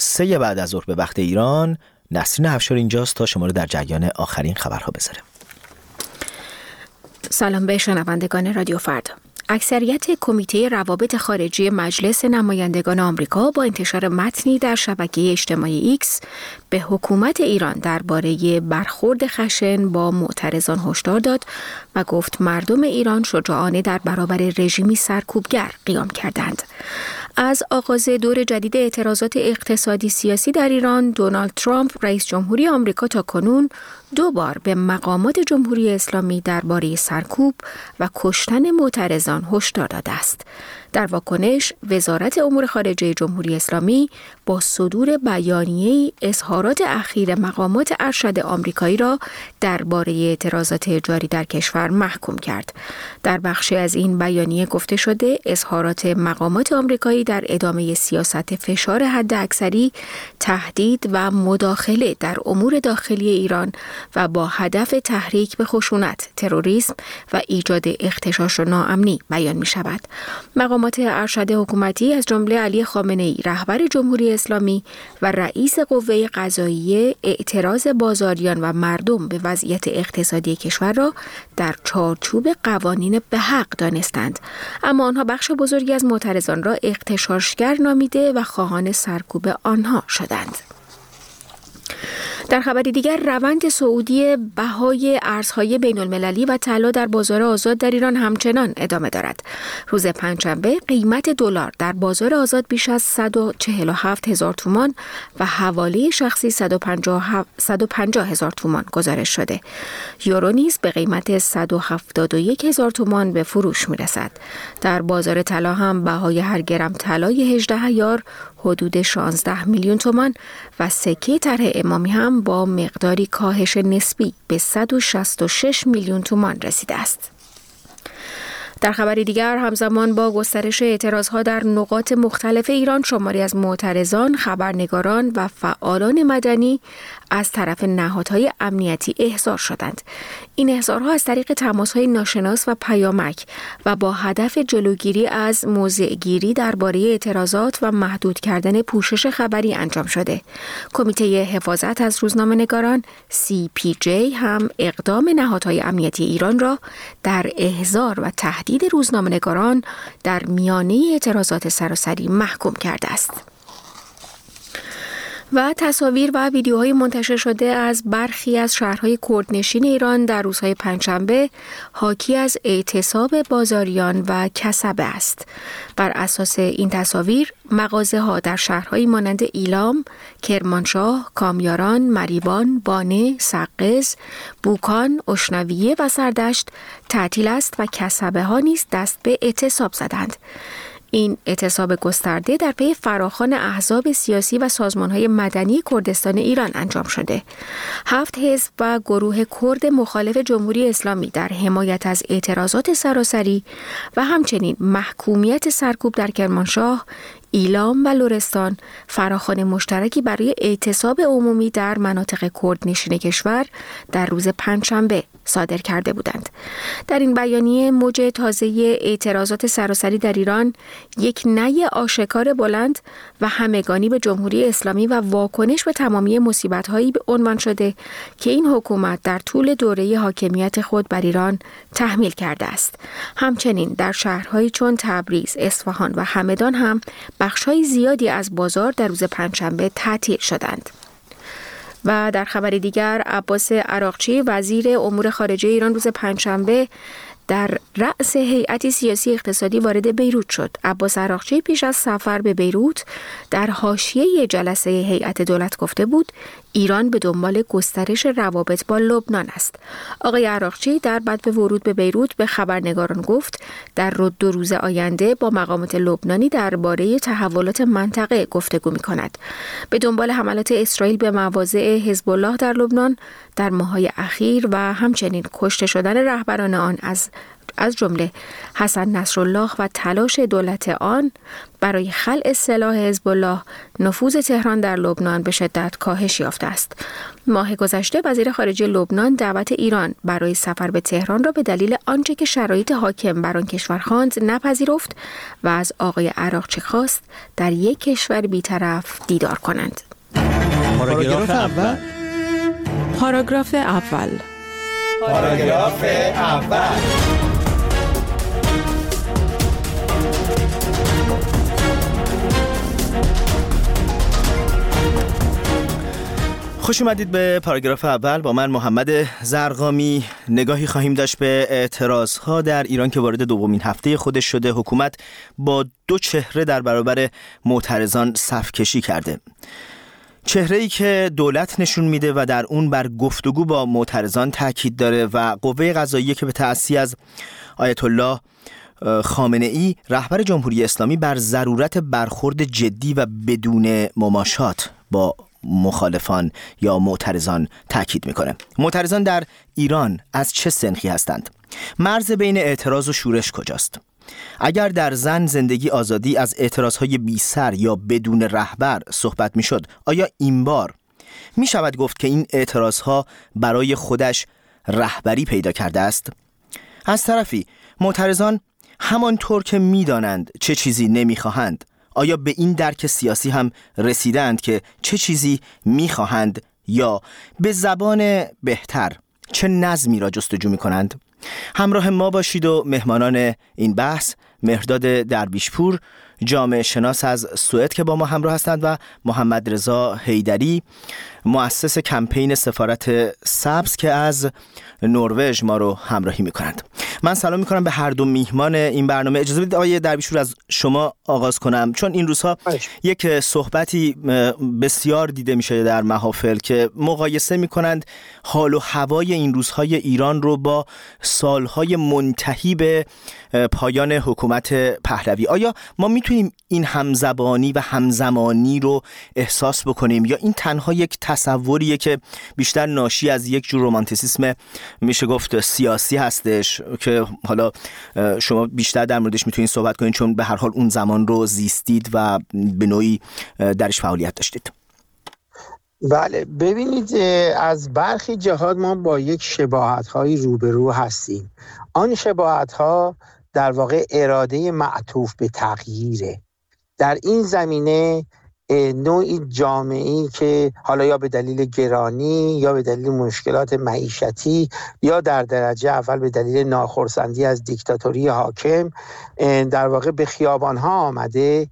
3 بعد از ظهر به وقت ایران. نسرین افشار اینجاست تا شما رو در جریان آخرین خبرها بذاره. سلام به شنوندگان رادیو فردا. اکثریت کمیته روابط خارجی مجلس نمایندگان آمریکا با انتشار متنی در شبکه اجتماعی ایکس به حکومت ایران درباره برخورد خشن با معترضان هشدار داد و گفت مردم ایران شجاعانه در برابر رژیمی سرکوبگر قیام کردند. از آغاز دور جدید اعتراضات اقتصادی سیاسی در ایران، دونالد ترامپ رئیس جمهوری آمریکا تا کنون 2 بار به مقامات جمهوری اسلامی درباره سرکوب و کشتن معترضان هشدار داده است. در واکنش، وزارت امور خارجه جمهوری اسلامی با صدور بیانیه‌ای اظهارات اخیر مقامات ارشد آمریکایی را درباره اعتراضات جاری در کشور محکوم کرد. در بخشی از این بیانیه گفته شده اظهارات مقامات آمریکایی در ادامه سیاست فشار حداکثری، تهدید و مداخله در امور داخلی ایران و با هدف تحریک به خشونت، تروریسم و ایجاد اغتشاش و ناامنی بیان می شود. مقامات ارشد حکومتی از جمله علی خامنه‌ای رهبر جمهوری اسلامی و رئیس قوه قضاییه اعتراض بازاریان و مردم به وضعیت اقتصادی کشور را در چارچوب قوانین به حق دانستند، اما آنها بخش بزرگی از معترضان را اغتشاشگر نامیده و خواهان سرکوب آنها شدند. در خبری دیگر، روند صعودی بهای ارزهای بین المللی و طلا در بازار آزاد در ایران همچنان ادامه دارد. روز پنجشنبه قیمت دلار در بازار آزاد بیش از 147,000 تومان و حواله شخصی 150,000 تومان گزارش شده. یورو نیز به قیمت 171,000 تومان به فروش می‌رسد. در بازار طلا هم بهای هر گرم طلای 18 عیار حدود 16 میلیون تومان و سکه طرح امامی هم با مقداری کاهش نسبی به 166 میلیون تومان رسیده است. در خبری دیگر، همزمان با گسترش اعتراضها در نقاط مختلف ایران، شماری از معترضان، خبرنگاران و فعالان مدنی از طرف نهادهای امنیتی احضار شدند. این احضارها از طریق تماس‌های ناشناس و پیامک و با هدف جلوگیری از موضع‌گیری درباره اعتراضات و محدود کردن پوشش خبری انجام شده. کمیته حفاظت از روزنامه‌نگاران CPJ هم اقدام نهادهای امنیتی ایران را در احضار و تهدید روزنامه‌نگاران در میانه اعتراضات سراسری محکوم کرده است. و تصاویر و ویدیوهای منتشر شده از برخی از شهرهای کردنشین ایران در روزهای پنجشنبه حاکی از اعتصاب بازاریان و کسبه است. بر اساس این تصاویر، مغازه‌ها در شهرهایی مانند ایلام، کرمانشاه، کامیاران، مریوان، بانه، سقز، بوکان، اشنویه و سردشت تعطیل است و کسبه ها نیز دست به اعتصاب زدند. این اعتصاب گسترده در پی فراخوان احزاب سیاسی و سازمان‌های مدنی کردستان ایران انجام شده. 7 حزب و گروه کرد مخالف جمهوری اسلامی در حمایت از اعتراضات سراسری و همچنین محکومیت سرکوب در کرمانشاه، ایلام و لرستان فراخوان مشترکی برای اعتصاب عمومی در مناطق کردنشین کشور در روز پنجشنبه صادر کرده بودند. در این بیانیه، موج تازه اعتراضات سراسری در ایران یک نی آشکار بلند و همگانی به جمهوری اسلامی و واکنش به تمامی مصیبت‌هایی به عنوان شده که این حکومت در طول دوره حاکمیت خود بر ایران تحمیل کرده است. همچنین در شهرهایی چون تبریز، اصفهان و همدان هم بخش‌های زیادی از بازار در روز پنجشنبه تعطیل شدند. و در خبر دیگر، عباس عراقچی وزیر امور خارجه ایران روز پنجشنبه در رأس هیئتی سیاسی اقتصادی وارد بیروت شد. عباس عراقچی پیش از سفر به بیروت در حاشیه جلسه هیئت دولت گفته بود ایران به دنبال گسترش روابط با لبنان است. آقای عراقچی در بدو ورود به بیروت به خبرنگاران گفت در 2 روز آینده با مقامات لبنانی درباره تحولات منطقه گفتگو می‌کند. به دنبال حملات اسرائیل به مواضع حزب الله در لبنان در ماه‌های اخیر و همچنین کشته شدن رهبران آن از از جمله حسن نصرالله و تلاش دولت آن برای خلع سلاح حزب الله، نفوذ تهران در لبنان به شدت کاهش یافته است. ماه گذشته وزیر خارجه لبنان دعوت ایران برای سفر به تهران را به دلیل آنچه که شرایط حاکم بر آن کشور خواند نپذیرفت و از آقای عراقچی خواست در یک کشور بی‌طرف دیدار کنند. پاراگراف اول. پاراگراف اول. پاراگراف اول. خوش اومدید به پاراگراف اول. با من محمد زرقامی نگاهی خواهیم داشت به اعتراضها در ایران که وارد دومین هفته خودش شده. حکومت با دو چهره در برابر معترضان صف کشی کرده. چهره‌ای که دولت نشون میده و در اون بر گفتگو با معترضان تاکید داره و قوه قضاییه که به تأسی از آیت الله خامنه‌ای رهبر جمهوری اسلامی بر ضرورت برخورد جدی و بدون مماشات با مخالفان یا معترضان تاکید میکنه. معترضان در ایران از چه سنخی هستند؟ مرز بین اعتراض و شورش کجاست؟ اگر در زن، زندگی، آزادی از اعتراضهای بی سر یا بدون رهبر صحبت میشد، آیا این بار می شود گفت که این اعتراضها برای خودش رهبری پیدا کرده است؟ از طرفی معترضان همانطور که میدانند چه چیزی نمیخواهند، آیا به این درک سیاسی هم رسیدند که چه چیزی میخواهند یا به زبان بهتر چه نظمی را جستجو میکنند؟ همراه ما باشید و مهمانان این بحث مهرداد درویشپور، جامعه شناس از سوئد که با ما همراه هستند و محمد رضا حیدری، مؤسس کمپین سفارت سبز که از نروژ ما رو همراهی میکنند. من سلام میکنم به هر دو میهمان این برنامه. اجازه بدید آقای درویشپور از شما آغاز کنم، چون این روزها یک صحبتی بسیار دیده میشه در محافل که مقایسه میکنند حال و هوای این روزهای ایران رو با سالهای منتهی به پایان حکومت پهلوی. آیا ما میتونیم این همزبانی و همزمانی رو احساس بکنیم یا این تنها یک تصوریه که بیشتر ناشی از یک جور رمانتیسیسم میشه گفت سیاسی هستش که حالا شما بیشتر در موردش میتونید صحبت کنید چون به هر حال اون زمان رو زیستید و به نوعی درش فعالیت داشتید؟ بله، ببینید از برخی جهات ما با یک شباهت‌هایی روبرو هستیم. آن شباهت‌ها در واقع اراده معطوف به تغییره. در این زمینه نوعی جامعه‌ای که حالا یا به دلیل گرانی یا به دلیل مشکلات معیشتی یا در درجه اول به دلیل ناخرسندی از دیکتاتوری حاکم در واقع به خیابان‌ها آمده،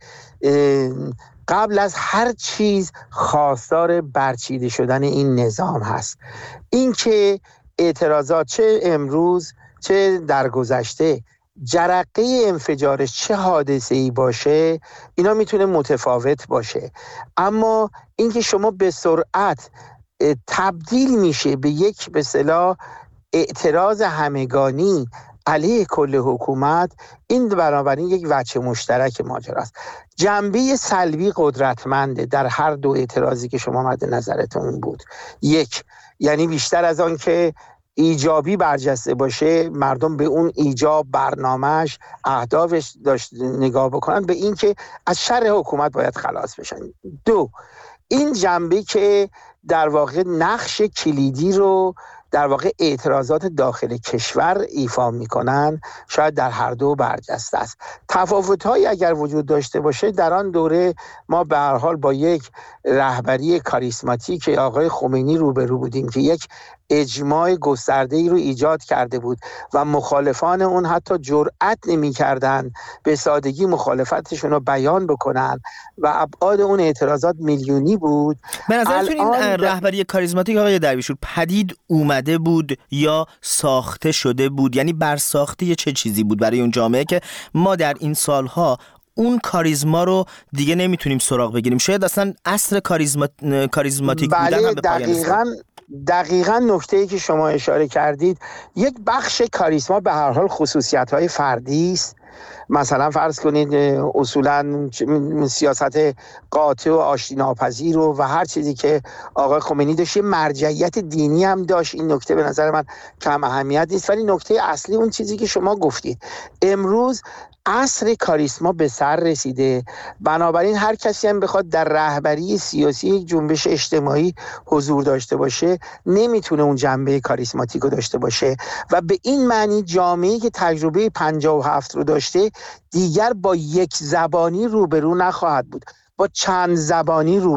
قبل از هر چیز خواستار برچیده شدن این نظام هست. این که اعتراضات چه امروز چه در گذشته جرقه انفجارش چه حادثه‌ای باشه، اینا میتونه متفاوت باشه، اما اینکه شما به سرعت تبدیل میشه به یک به اصطلاح اعتراض همگانی علیه کل حکومت، این بنابراین یک وجه مشترک ماجراست. جنبه سلبی قدرتمنده در هر دو اعتراضی که شما مد نظرتون بود. یک، یعنی بیشتر از آن که ایجابی برجسته باشه، مردم به اون ایجاب، برنامه‌اش، اهدافش داشت نگاه بکنن، به این که از شر حکومت باید خلاص بشن. دو، این جنبه که در واقع نقش کلیدی رو در واقع اعتراضات داخل کشور ایفا میکنن، شاید در هر دو برجسته است. تفاوت‌هایی اگر وجود داشته باشه، در آن دوره ما به هر حال با یک رهبری کاریسماتیک آقای خمینی روبرو بودیم که یک اجماع گسترده‌ای رو ایجاد کرده بود و مخالفان اون حتی جرئت نمی‌کردن به سادگی مخالفتشون رو بیان بکنن و ابعاد اون اعتراضات میلیونی بود. به نظرتون این رهبری کاریزماتیک آقای درویشپور پدید اومده بود یا ساخته شده بود؟ یعنی برساخته چه چیزی بود برای اون جامعه که ما در این سالها اون کاریزما رو دیگه نمیتونیم سراغ بگیریم؟ شاید اصلا عصر کاریزماتیک بودن هم به پایان رسید. دقیقاً نکته‌ای که شما اشاره کردید، یک بخش کاریزما به هر حال خصوصیت‌های فردی است مثلا فرض کنید اصولا سیاست قاطع و آشتی ناپذیر و هر چیزی که آقای خمینی داشت، یه مرجعیت دینی هم داشت. این نکته به نظر من کم اهمیت نیست، ولی نکته اصلی اون چیزی که شما گفتید، امروز عصر کاریسما به سر رسیده، بنابراین هر کسی هم بخواد در رهبری سیاسی یک جنبش اجتماعی حضور داشته باشه نمیتونه اون جنبه کاریسماتیک رو داشته باشه و به این معنی جامعه‌ای که تجربه 57 رو داشته دیگر با یک زبانی روبرو نخواهد بود، با چند زبانی رو